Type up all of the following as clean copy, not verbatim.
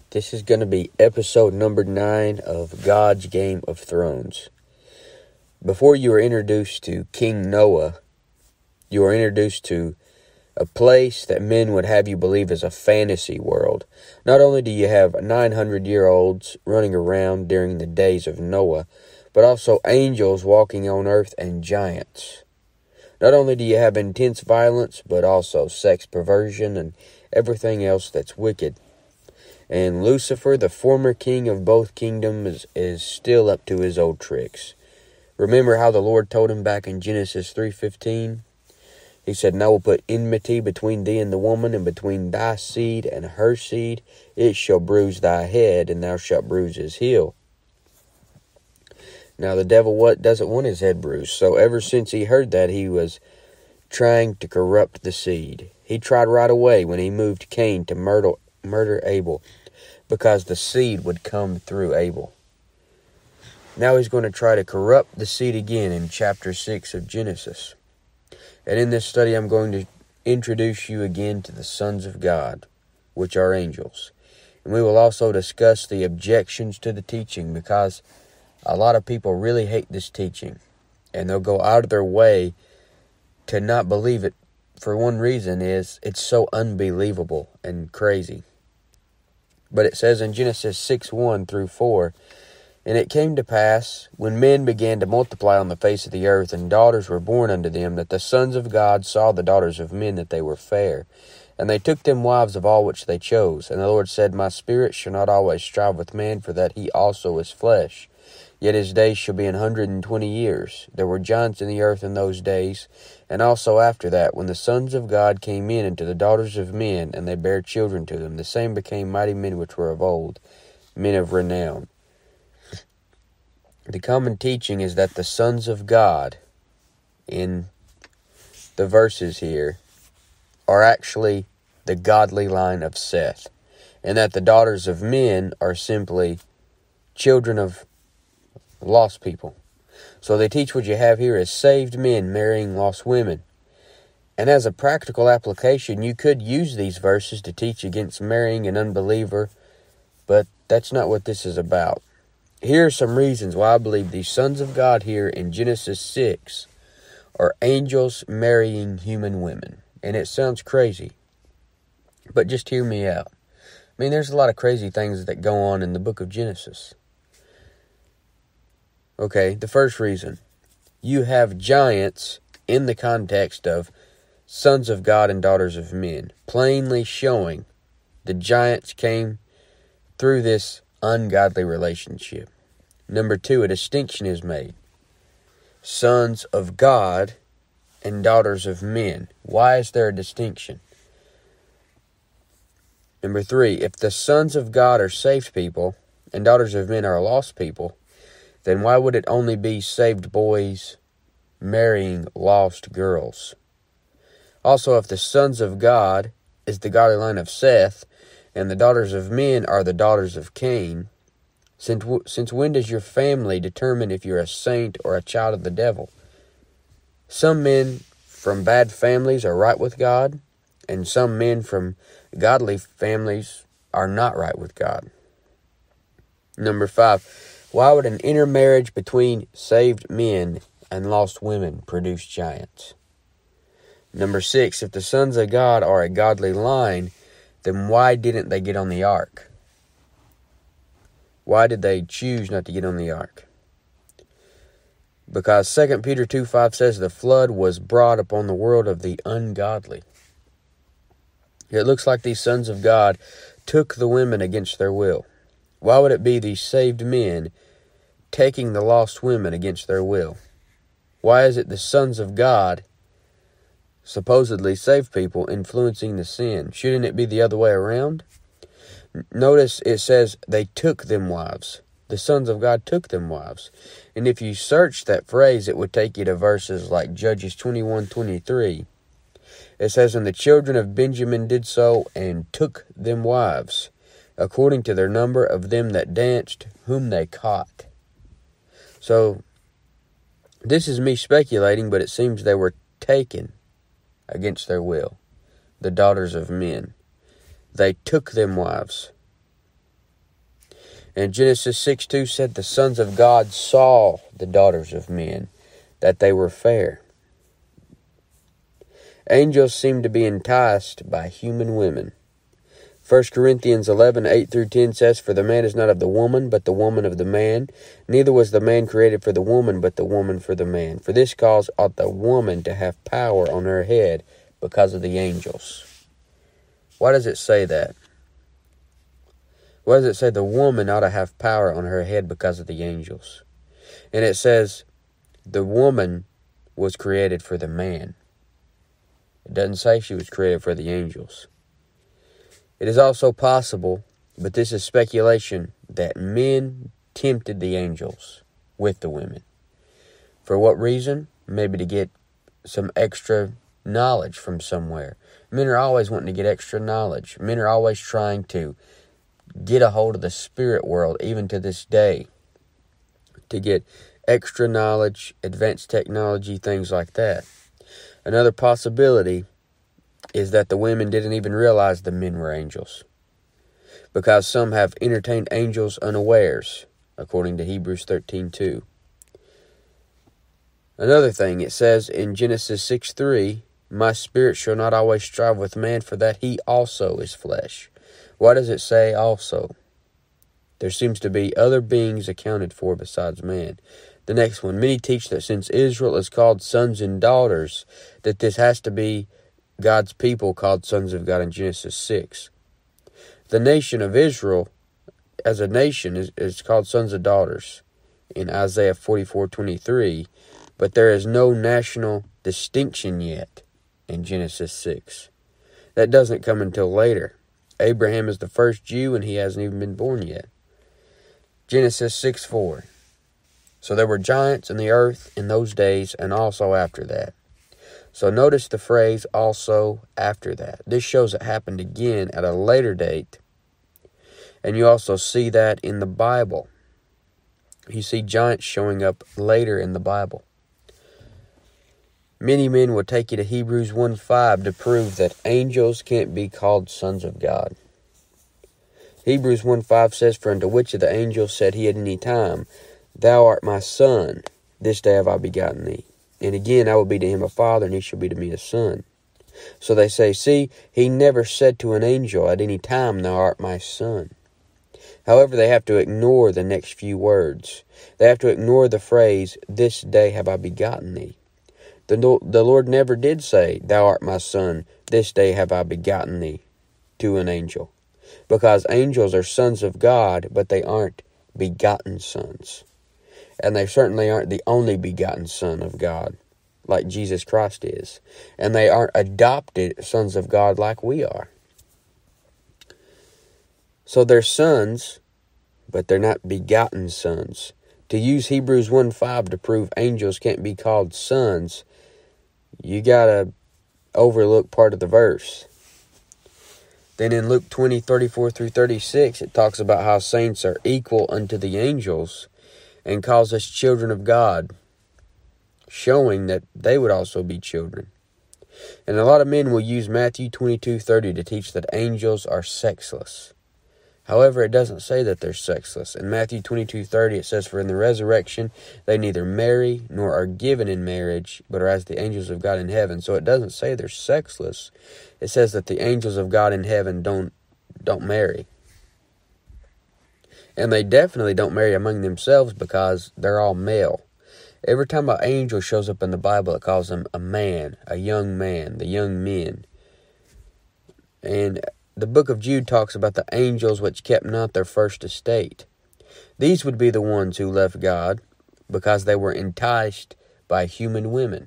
This is going to be episode number 9 of God's Game of Thrones. Before you were introduced to King Noah, you were introduced to a place that men would have you believe is a fantasy world. Not only do you have 900-year-olds running around during the days of Noah, but also angels walking on earth and giants. Not only do you have intense violence, but also sex perversion and everything else that's wicked. And Lucifer, the former king of both kingdoms, is still up to his old tricks. Remember how the Lord told him back in Genesis 3:15? He said, "And I will put enmity between thee and the woman, and between thy seed and her seed. It shall bruise thy head, and thou shalt bruise his heel." Now the devil doesn't want his head bruised, so ever since he heard that, he was trying to corrupt the seed. He tried right away when he moved Cain to murder Abel, because the seed would come through Abel. Now he's going to try to corrupt the seed again in chapter 6 of Genesis. And in this study, I'm going to introduce you again to the sons of God, which are angels. And we will also discuss the objections to the teaching, because a lot of people really hate this teaching, and they'll go out of their way to not believe it. For one reason is it's so unbelievable and crazy. But it says in Genesis 6:1 through 4, "And it came to pass, when men began to multiply on the face of the earth, and daughters were born unto them, that the sons of God saw the daughters of men, that they were fair. And they took them wives of all which they chose. And the Lord said, My spirit shall not always strive with man, for that he also is flesh. Yet his days shall be 120 years. There were giants in the earth in those days, and also after that, when the sons of God came in unto the daughters of men, and they bare children to them, the same became mighty men which were of old, men of renown." The common teaching is that the sons of God, in the verses here, are actually the godly line of Seth, and that the daughters of men are simply children of lost people. So they teach what you have here is saved men marrying lost women. And as a practical application, you could use these verses to teach against marrying an unbeliever, but that's not what this is about. Here are some reasons why I believe these sons of God here in Genesis 6 are angels marrying human women. And it sounds crazy, but just hear me out. I mean, there's a lot of crazy things that go on in the book of Genesis. Okay, the first reason. You have giants in the context of sons of God and daughters of men, plainly showing the giants came through this ungodly relationship. Number 2, a distinction is made. Sons of God and daughters of men. Why is there a distinction? Number 3, if the sons of God are saved people and daughters of men are lost people, then why would it only be saved boys marrying lost girls? Also, if the sons of God is the godly line of Seth, and the daughters of men are the daughters of Cain, since when does your family determine if you're a saint or a child of the devil? Some men from bad families are right with God, and some men from godly families are not right with God. Number 5, why would an intermarriage between saved men and lost women produce giants? Number 6, if the sons of God are a godly line, then why didn't they get on the ark? Why did they choose not to get on the ark? Because 2 Peter 2:5 says the flood was brought upon the world of the ungodly. It looks like these sons of God took the women against their will. Why would it be these saved men taking the lost women against their will? Why is it the sons of God, supposedly saved people, influencing the sin? Shouldn't it be the other way around? Notice it says they took them wives. The sons of God took them wives. And if you search that phrase, it would take you to verses like Judges 21:23. It says, "And the children of Benjamin did so, and took them wives, according to their number of them that danced, whom they caught." So, this is me speculating, but it seems they were taken against their will, the daughters of men. They took them wives. And Genesis 6:2 said, the sons of God saw the daughters of men, that they were fair. Angels seem to be enticed by human women. 1 Corinthians 11:8-10 says, for the man is not of the woman, but the woman of the man. Neither was the man created for the woman, but the woman for the man. For this cause ought the woman to have power on her head because of the angels. Why does it say that? Why does it say the woman ought to have power on her head because of the angels? And it says the woman was created for the man. It doesn't say she was created for the angels. It is also possible, but this is speculation, that men tempted the angels with the women. For what reason? Maybe to get some extra knowledge from somewhere. Men are always wanting to get extra knowledge. Men are always trying to get a hold of the spirit world, even to this day, to get extra knowledge, advanced technology, things like that. Another possibility is that the women didn't even realize the men were angels, because some have entertained angels unawares, according to Hebrews 13:2. Another thing, it says in Genesis 6:3, my spirit shall not always strive with man, for that he also is flesh. Why does it say also? There seems to be other beings accounted for besides man. The next one, many teach that since Israel is called sons and daughters, that this has to be God's people called sons of God in Genesis 6. The nation of Israel, as a nation, is called sons and daughters in Isaiah 44:23, but there is no national distinction yet in Genesis 6. That doesn't come until later. Abraham is the first Jew, and he hasn't even been born yet. Genesis 6:4. So there were giants in the earth in those days, and also after that. So notice the phrase, also after that. This shows it happened again at a later date. And you also see that in the Bible. You see giants showing up later in the Bible. Many men will take you to Hebrews 1:5 to prove that angels can't be called sons of God. Hebrews 1:5 says, for unto which of the angels said he at any time, thou art my son, this day have I begotten thee. And again, I will be to him a father, and he shall be to me a son. So they say, see, he never said to an angel at any time, thou art my son. However, they have to ignore the next few words. They have to ignore the phrase, this day have I begotten thee. The Lord never did say, thou art my son, this day have I begotten thee, to an angel. Because angels are sons of God, but they aren't begotten sons. And they certainly aren't the only begotten Son of God, like Jesus Christ is. And they aren't adopted sons of God like we are. So they're sons, but they're not begotten sons. To use Hebrews 1:5 to prove angels can't be called sons, you gotta overlook part of the verse. Then in Luke 20:34-36, it talks about how saints are equal unto the angels, and calls us children of God, showing that they would also be children. And a lot of men will use Matthew 22:30 to teach that angels are sexless. However, it doesn't say that they're sexless. In Matthew 22:30 it says, for in the resurrection they neither marry nor are given in marriage, but are as the angels of God in heaven. So it doesn't say they're sexless. It says that the angels of God in heaven don't marry. And they definitely don't marry among themselves because they're all male. Every time an angel shows up in the Bible, it calls him a man, the young men. And the book of Jude talks about the angels which kept not their first estate. These would be the ones who left God because they were enticed by human women.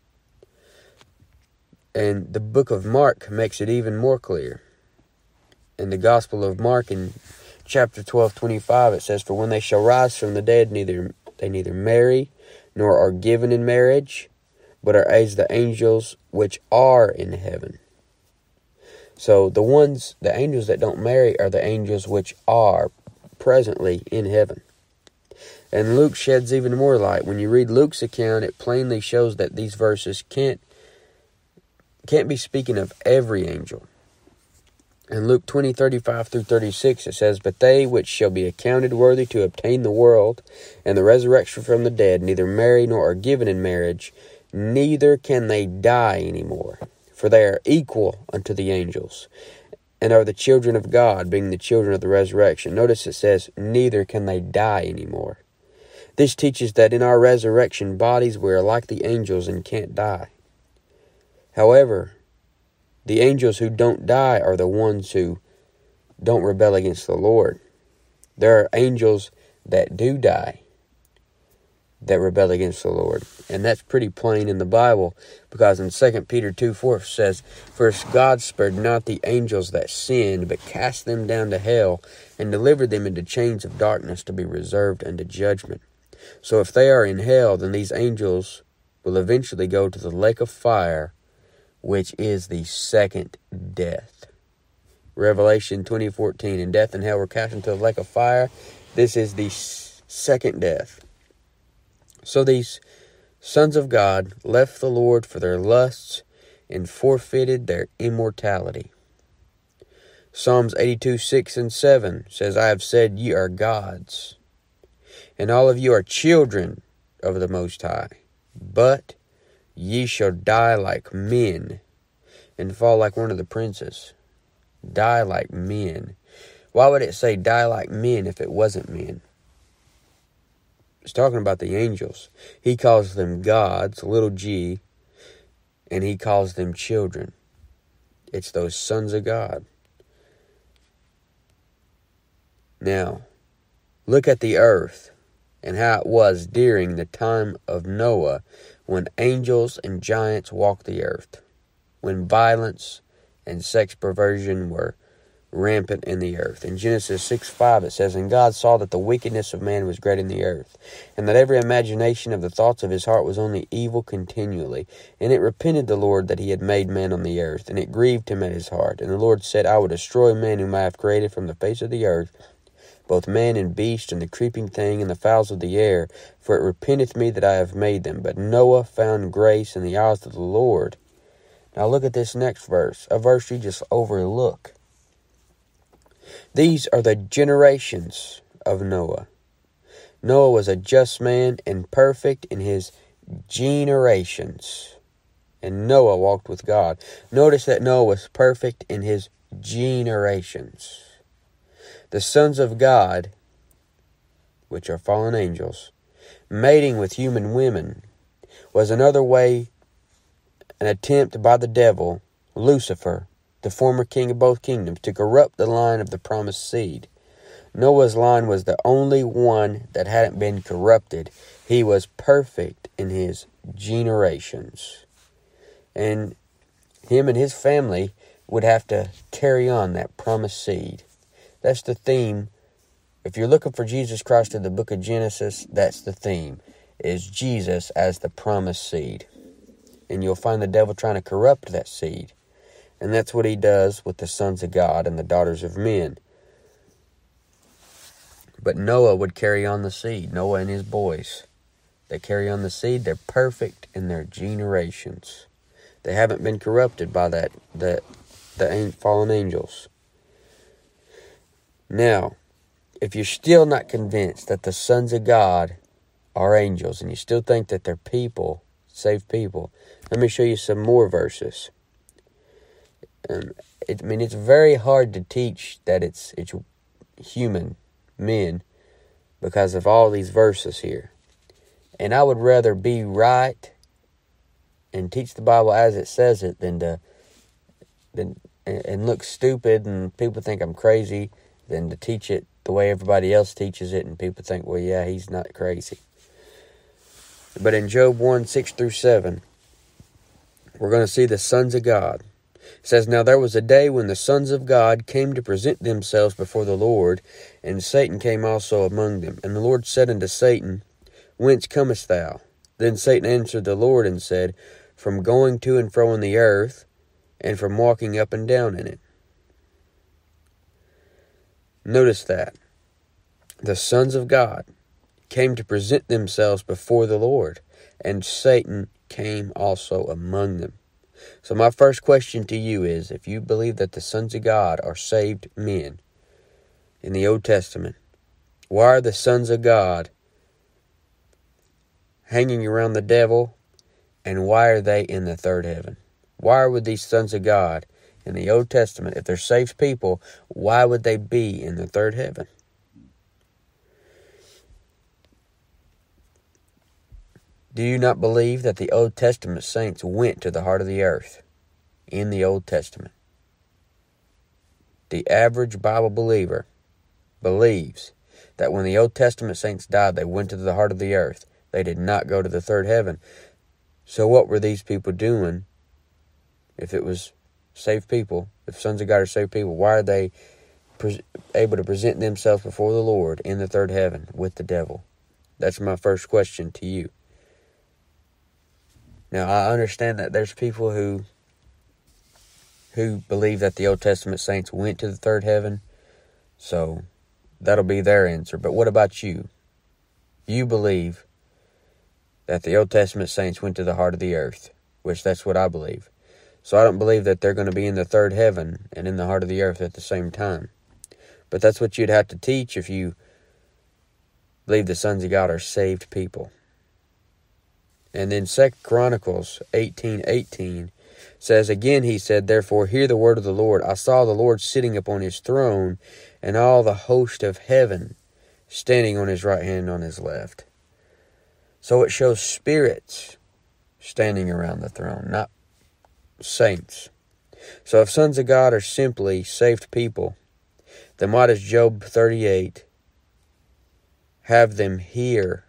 And the book of Mark makes it even more clear. In the Gospel of Mark, in chapter 12:25, it says, for when they shall rise from the dead, they neither marry nor are given in marriage, but are as the angels which are in heaven. So the angels that don't marry are the angels which are presently in heaven. And Luke sheds even more light. When you read Luke's account, it plainly shows that these verses can't be speaking of every angel. In Luke 20:35-36, it says, "But they which shall be accounted worthy to obtain the world and the resurrection from the dead neither marry nor are given in marriage, neither can they die any more. For they are equal unto the angels, and are the children of God, being the children of the resurrection." Notice it says, neither can they die anymore. This teaches that in our resurrection bodies we are like the angels and can't die. However, the angels who don't die are the ones who don't rebel against the Lord. There are angels that do die, that rebel against the Lord. And that's pretty plain in the Bible, because in 2 Peter 2:4 says, "For God spared not the angels that sinned, but cast them down to hell, and delivered them into chains of darkness to be reserved unto judgment." So if they are in hell, then these angels will eventually go to the lake of fire, which is the second death. Revelation 20:14, "And death and hell were cast into the lake of fire." This is the second death. So these sons of God left the Lord for their lusts and forfeited their immortality. Psalms 82:6-7 says, "I have said, ye are gods, and all of you are children of the Most High. But ye shall die like men, and fall like one of the princes." Die like men. Why would it say die like men if it wasn't men? It's talking about the angels. He calls them gods, little g, and he calls them children. It's those sons of God. Now, look at the earth and how it was during the time of Noah, when angels and giants walked the earth, when violence and sex perversion were rampant in the earth. In Genesis 6:5 it says, "And God saw that the wickedness of man was great in the earth, and that every imagination of the thoughts of his heart was only evil continually. And it repented the Lord that he had made man on the earth, and it grieved him at his heart. And the Lord said, I will destroy man whom I have created from the face of the earth, both man and beast, and the creeping thing, and the fowls of the air, for it repenteth me that I have made them. But Noah found grace in the eyes of the Lord." Now look at this next verse, a verse you just overlook. These are the generations of Noah. Noah was a just man and perfect in his generations. And Noah walked with God. Notice that Noah was perfect in his generations. The sons of God, which are fallen angels, mating with human women, was another way, an attempt by the devil, Lucifer, the former king of both kingdoms, to corrupt the line of the promised seed. Noah's line was the only one that hadn't been corrupted. He was perfect in his generations. And him and his family would have to carry on that promised seed. That's the theme. If you're looking for Jesus Christ in the book of Genesis, that's the theme, is Jesus as the promised seed. And you'll find the devil trying to corrupt that seed. And that's what he does with the sons of God and the daughters of men. But Noah would carry on the seed. Noah and his boys. They carry on the seed. They're perfect in their generations. They haven't been corrupted by the fallen angels. Now, if you're still not convinced that the sons of God are angels, and you still think that they're people, saved people, let me show you some more verses. It's very hard to teach that it's human men because of all these verses here. And I would rather be right and teach the Bible as it says it than look stupid and people think I'm crazy than to teach it the way everybody else teaches it and people think, well, yeah, he's not crazy. But in Job 1:6-7, we're going to see the sons of God. It says, "Now there was a day when the sons of God came to present themselves before the Lord, and Satan came also among them. And the Lord said unto Satan, Whence comest thou? Then Satan answered the Lord and said, From going to and fro in the earth, and from walking up and down in it." Notice that. The sons of God came to present themselves before the Lord, and Satan came also among them. So my first question to you is, if you believe that the sons of God are saved men in the Old Testament, why are the sons of God hanging around the devil, and why are they in the third heaven? Why would these sons of God in the Old Testament, if they're saved people, why would they be in the third heaven? Do you not believe that the Old Testament saints went to the heart of the earth in the Old Testament? The average Bible believer believes that when the Old Testament saints died, they went to the heart of the earth. They did not go to the third heaven. So what were these people doing? If it was saved people, if sons of God are saved people, why are they able to present themselves before the Lord in the third heaven with the devil? That's my first question to you. Now, I understand that there's people who believe that the Old Testament saints went to the third heaven, so that'll be their answer. But what about you? You believe that the Old Testament saints went to the heart of the earth, which that's what I believe. So I don't believe that they're going to be in the third heaven and in the heart of the earth at the same time. But that's what you'd have to teach if you believe the sons of God are saved people. And then 2 Chronicles 18:18 says, "Again he said, Therefore hear the word of the Lord. I saw the Lord sitting upon his throne, and all the host of heaven standing on his right hand and on his left." So it shows spirits standing around the throne, not saints. So if sons of God are simply saved people, then why does Job 38 have them here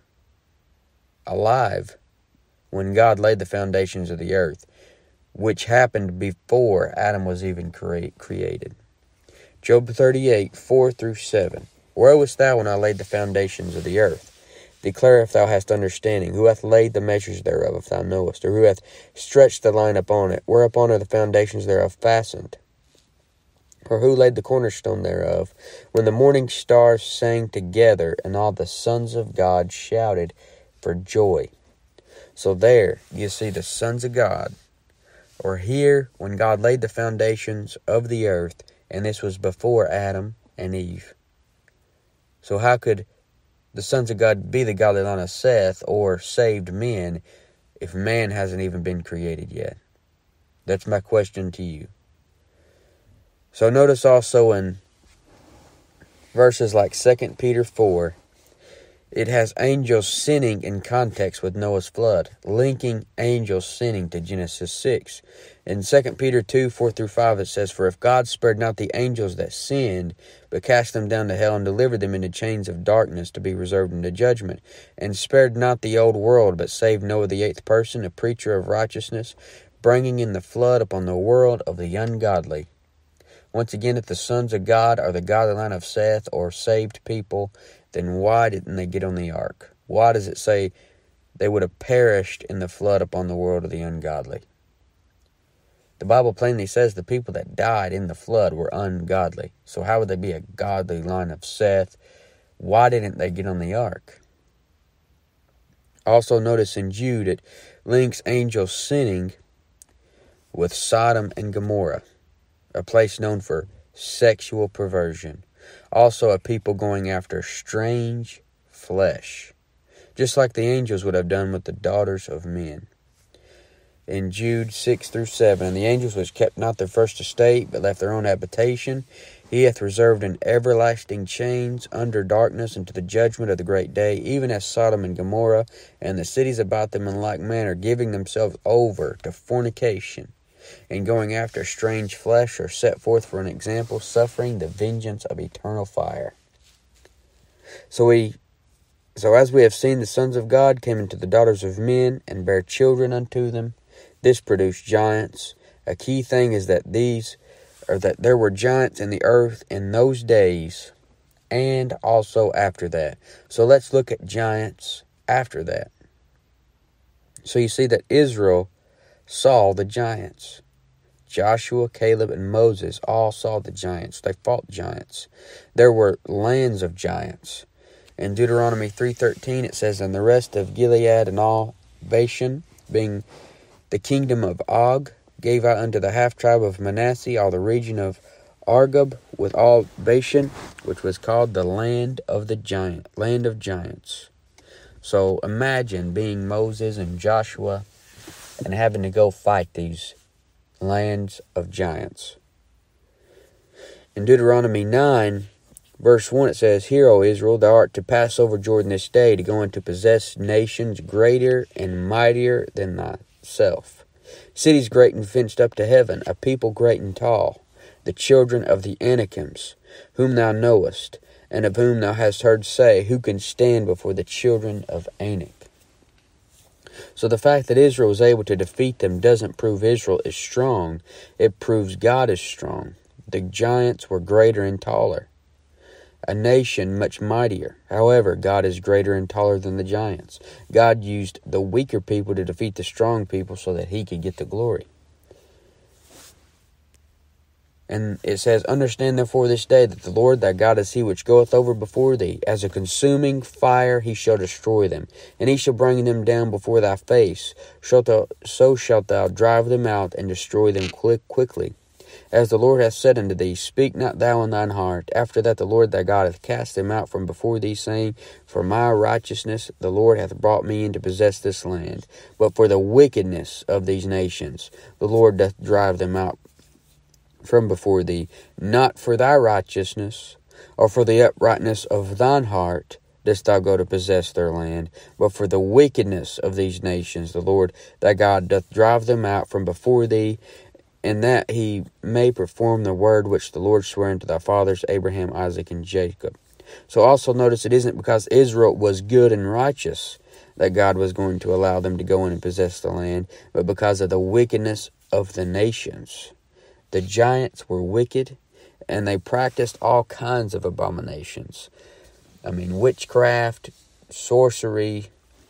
alive when God laid the foundations of the earth, which happened before Adam was even created? Job 38, 4-7. "Where wast thou when I laid the foundations of the earth? Declare if thou hast understanding. Who hath laid the measures thereof, if thou knowest? Or who hath stretched the line upon it? Whereupon are the foundations thereof fastened? Or who laid the cornerstone thereof? When the morning stars sang together, and all the sons of God shouted for joy." So there you see the sons of God are here when God laid the foundations of the earth, and this was before Adam and Eve. So how could the sons of God be the godly line of Seth or saved men if man hasn't even been created yet? That's my question to you. So notice also in verses like 2 Peter 4, it has angels sinning in context with Noah's flood, linking angels sinning to Genesis 6. In 2 Peter 2, 4-5, it says, "For if God spared not the angels that sinned, but cast them down to hell and delivered them into chains of darkness to be reserved unto judgment, and spared not the old world, but saved Noah the eighth person, a preacher of righteousness, bringing in the flood upon the world of the ungodly." Once again, if the sons of God are the godly line of Seth or saved people, then why didn't they get on the ark? Why does it say they would have perished in the flood upon the world of the ungodly? The Bible plainly says the people that died in the flood were ungodly. So how would they be a godly line of Seth? Why didn't they get on the ark? Also notice in Jude, it links angels sinning with Sodom and Gomorrah, a place known for sexual perversion. Also a people going after strange flesh, just like the angels would have done with the daughters of men. In Jude 6-7, "And the angels which kept not their first estate, but left their own habitation, he hath reserved in everlasting chains under darkness unto the judgment of the great day, even as Sodom and Gomorrah, and the cities about them in like manner, giving themselves over to fornication, and going after strange flesh, are set forth for an example, suffering the vengeance of eternal fire." So as we have seen, the sons of God came into the daughters of men, and bare children unto them. This produced giants. A key thing is that there were giants in the earth in those days, and also after that. So let's look at giants after that. So you see that Israel saw the giants. Joshua, Caleb, and Moses all saw the giants. They fought giants. There were lands of giants. In Deuteronomy 3:13, it says, "And the rest of Gilead and all Bashan, being the kingdom of Og, gave I unto the half tribe of Manasseh all the region of Argob with all Bashan, which was called the land of giants. So imagine being Moses and Joshua and having to go fight these lands of giants. In Deuteronomy 9, verse 1, it says, Hear, O Israel, thou art to pass over Jordan this day, to go and to possess nations greater and mightier than thyself. Cities great and fenced up to heaven, a people great and tall, the children of the Anakims, whom thou knowest, and of whom thou hast heard say, Who can stand before the children of Anak? So the fact that Israel was able to defeat them doesn't prove Israel is strong. It proves God is strong. The giants were greater and taller, a nation much mightier. However, God is greater and taller than the giants. God used the weaker people to defeat the strong people so that he could get the glory. And it says, Understand therefore this day that the Lord thy God is he which goeth over before thee. As a consuming fire he shall destroy them, and he shall bring them down before thy face. So shalt thou drive them out and destroy them quickly. As the Lord hath said unto thee, speak not thou in thine heart. After that the Lord thy God hath cast them out from before thee, saying, For my righteousness the Lord hath brought me in to possess this land. But for the wickedness of these nations the Lord doth drive them out from before thee, not for thy righteousness, or for the uprightness of thine heart dost thou go to possess their land, but for the wickedness of these nations the Lord thy God doth drive them out from before thee, and that he may perform the word which the Lord sware unto thy fathers Abraham, Isaac, and Jacob. So also notice it isn't because Israel was good and righteous that God was going to allow them to go in and possess the land, but because of the wickedness of the nations. The giants were wicked, and they practiced all kinds of abominations. Witchcraft, sorcery,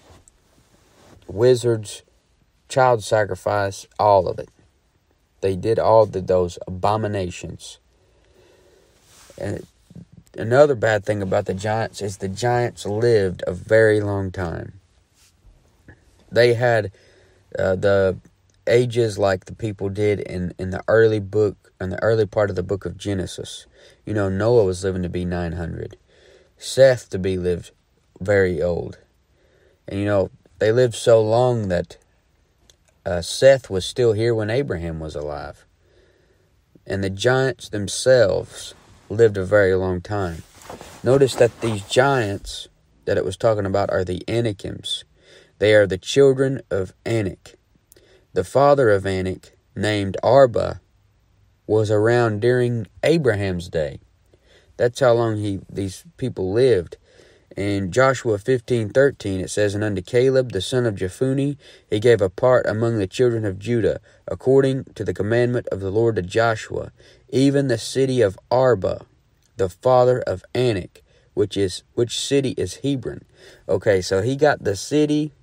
wizards, child sacrifice, all of it. They did all of those abominations. And another bad thing about the giants is the giants lived a very long time. They had the ages like the people did in the early part of the book of Genesis. Noah was living to be 900. Seth to be lived very old. And they lived so long that Seth was still here when Abraham was alive. And the giants themselves lived a very long time. Notice that these giants that it was talking about are the Anakims. They are the children of Anak. The father of Anak, named Arba, was around during Abraham's day. That's how long these people lived. In Joshua 15:13, it says, And unto Caleb the son of Jephunneh he gave a part among the children of Judah, according to the commandment of the Lord to Joshua, even the city of Arba, the father of Anak, which city is Hebron. Okay, so he got the city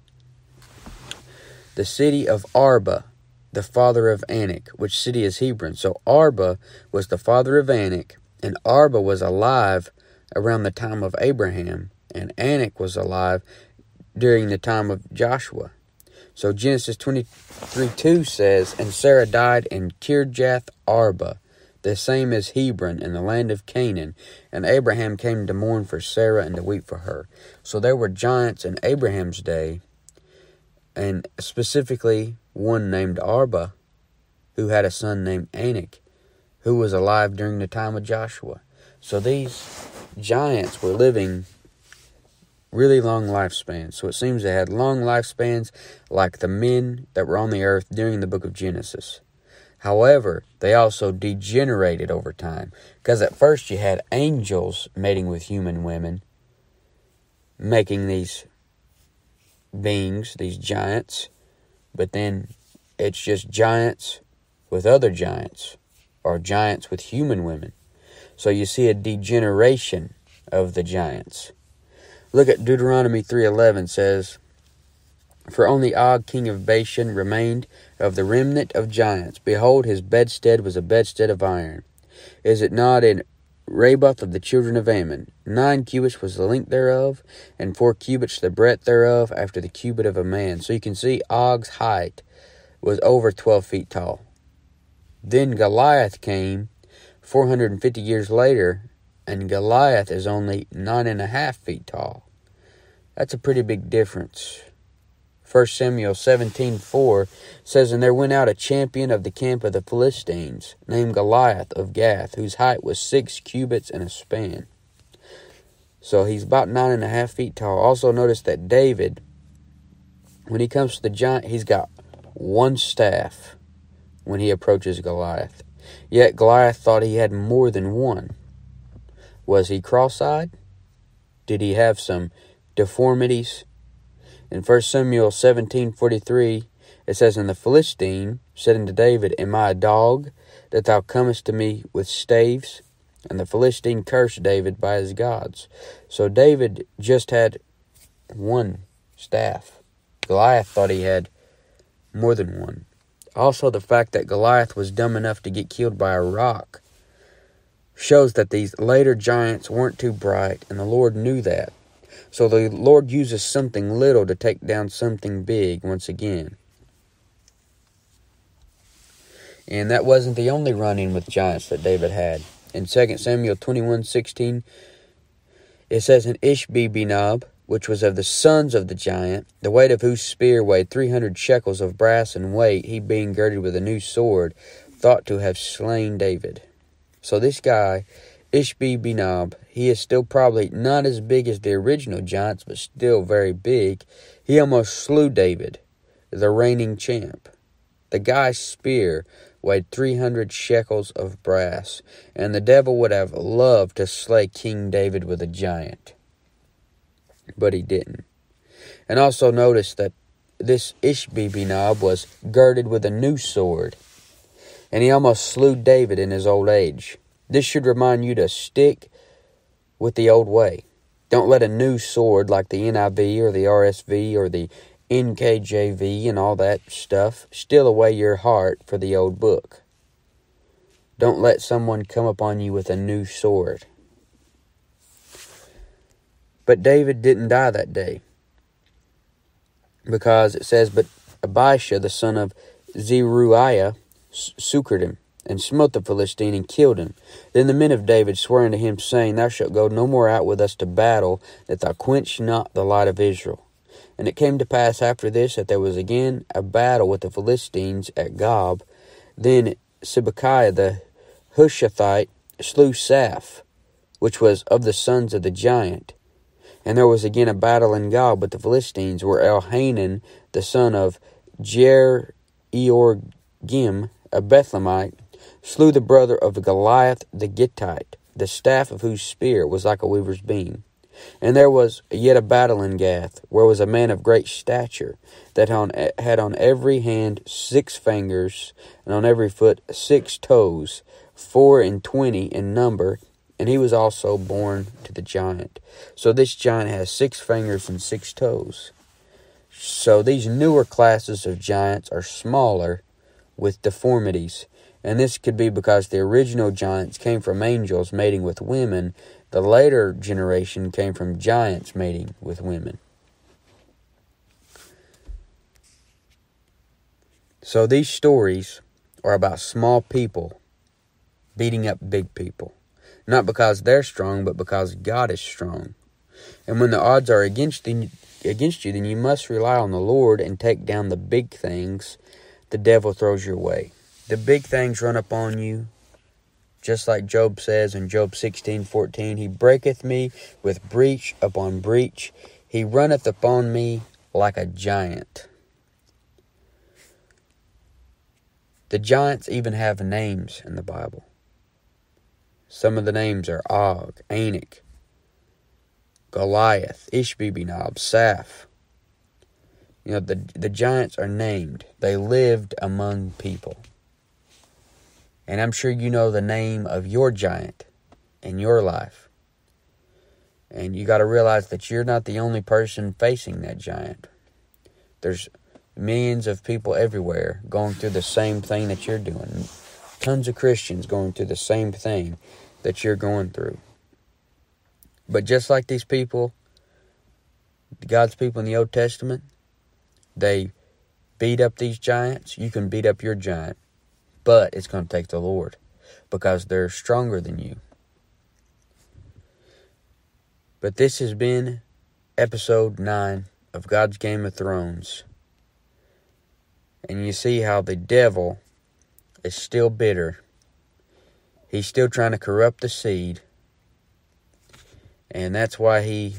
of Arba, the father of Anak, which city is Hebron. So Arba was the father of Anak, and Arba was alive around the time of Abraham, and Anak was alive during the time of Joshua. So Genesis 23:2 says, And Sarah died in Kirjath Arba, the same as Hebron, in the land of Canaan, and Abraham came to mourn for Sarah and to weep for her. So there were giants in Abraham's day, and specifically one named Arba, who had a son named Anak, who was alive during the time of Joshua. So these giants were living really long lifespans. So it seems they had long lifespans like the men that were on the earth during the book of Genesis. However, they also degenerated over time. Because at first you had angels mating with human women, making these beings, these giants. But then it's just giants with other giants, or giants with human women. So you see a degeneration of the giants. Look at Deuteronomy 3:11 says, For only Og, king of Bashan, remained of the remnant of giants. Behold, his bedstead was a bedstead of iron. Is it not in Raboth of the children of Ammon? 9 cubits was the length thereof, and 4 cubits the breadth thereof, after the cubit of a man. So you can see Og's height was over 12 feet tall. Then Goliath came 450 years later, and Goliath is only 9.5 feet tall. That's a pretty big difference. 1 Samuel 17:4 says, "And there went out a champion of the camp of the Philistines, named Goliath of Gath, whose height was 6 cubits and a span." So he's about 9.5 feet tall. Also notice that David, when he comes to the giant, he's got one staff when he approaches Goliath. Yet Goliath thought he had more than one. Was he cross-eyed? Did he have some deformities? In 1 Samuel 17:43, it says, "And the Philistine said unto David, Am I a dog, that thou comest to me with staves? And the Philistine cursed David by his gods." So David just had one staff. Goliath thought he had more than one. Also, the fact that Goliath was dumb enough to get killed by a rock shows that these later giants weren't too bright, and the Lord knew that. So the Lord uses something little to take down something big once again. And that wasn't the only run-in with giants that David had. In 2 Samuel 21:16, it says, "And Ishbi-Benob, which was of the sons of the giant, the weight of whose spear weighed 300 shekels of brass in weight, he being girded with a new sword, thought to have slain David." So this guy, Ishbi-Benob, he is still probably not as big as the original giants, but still very big. He almost slew David, the reigning champ. The guy's spear weighed 300 shekels of brass, and the devil would have loved to slay King David with a giant, but he didn't. And also notice that this Ishbi-Benob was girded with a new sword, and he almost slew David in his old age. This should remind you to stick with the old way. Don't let a new sword like the NIV or the RSV or the NKJV and all that stuff steal away your heart for the old book. Don't let someone come upon you with a new sword. But David didn't die that day, because it says, "But Abishai, the son of Zeruiah, succored him, and smote the Philistine, and killed him. Then the men of David swore unto him, saying, Thou shalt go no more out with us to battle, that thou quench not the light of Israel. And it came to pass after this, that there was again a battle with the Philistines at Gob. Then Sibbecai the Hushathite slew Saph, which was of the sons of the giant. And there was again a battle in Gob with the Philistines, where Elhanan, the son of Jer-Eorgim, a Bethlehemite, slew the brother of Goliath the Gittite, the staff of whose spear was like a weaver's beam. And there was yet a battle in Gath, where was a man of great stature, that had on every hand 6 fingers, and on every foot 6 toes, 24 in number, and he was also born to the giant. So this giant has 6 fingers and 6 toes. So these newer classes of giants are smaller with deformities. And this could be because the original giants came from angels mating with women. The later generation came from giants mating with women. So these stories are about small people beating up big people. Not because they're strong, but because God is strong. And when the odds are against you, then you must rely on the Lord and take down the big things the devil throws your way. The big things run upon you, just like Job says in Job 16:14, He breaketh me with breach upon breach. He runneth upon me like a giant. The giants even have names in the Bible. Some of the names are Og, Anak, Goliath, Ishbi-Benob, Saph. You know, the giants are named. They lived among people. And I'm sure you know the name of your giant in your life. And you got to realize that you're not the only person facing that giant. There's millions of people everywhere going through the same thing that you're doing. Tons of Christians going through the same thing that you're going through. But just like these people, God's people in the Old Testament, they beat up these giants. You can beat up your giant. But it's going to take the Lord, because they're stronger than you. But this has been episode 9 of God's Game of Thrones. And you see how the devil is still bitter. He's still trying to corrupt the seed. And that's why he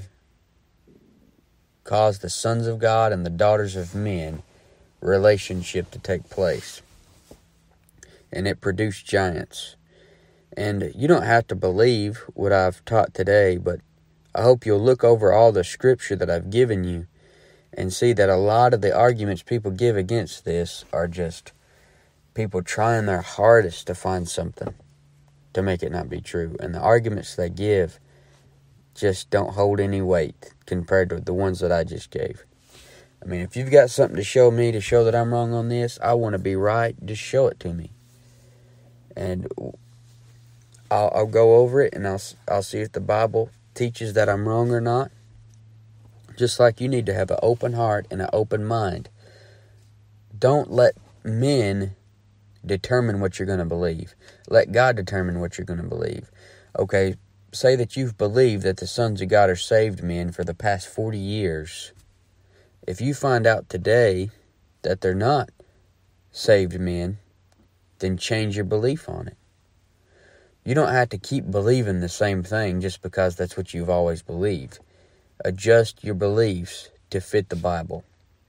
caused the sons of God and the daughters of men relationship to take place. And it produced giants. And you don't have to believe what I've taught today, but I hope you'll look over all the scripture that I've given you and see that a lot of the arguments people give against this are just people trying their hardest to find something to make it not be true. And the arguments they give just don't hold any weight compared to the ones that I just gave. I mean, if you've got something to show me to show that I'm wrong on this, I want to be right, just show it to me. And I'll go over it, and I'll see if the Bible teaches that I'm wrong or not. Just like you need to have an open heart and an open mind. Don't let men determine what you're going to believe. Let God determine what you're going to believe. Okay, say that you've believed that the sons of God are saved men for the past 40 years. If you find out today that they're not saved men, then change your belief on it. You don't have to keep believing the same thing just because that's what you've always believed. Adjust your beliefs to fit the Bible.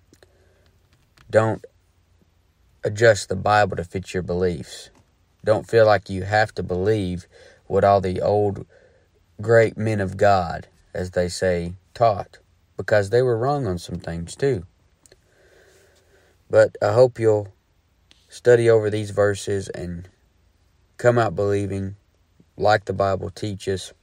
Don't adjust the Bible to fit your beliefs. Don't feel like you have to believe what all the old great men of God, as they say, taught, because they were wrong on some things too. But I hope you'll study over these verses and come out believing like the Bible teaches.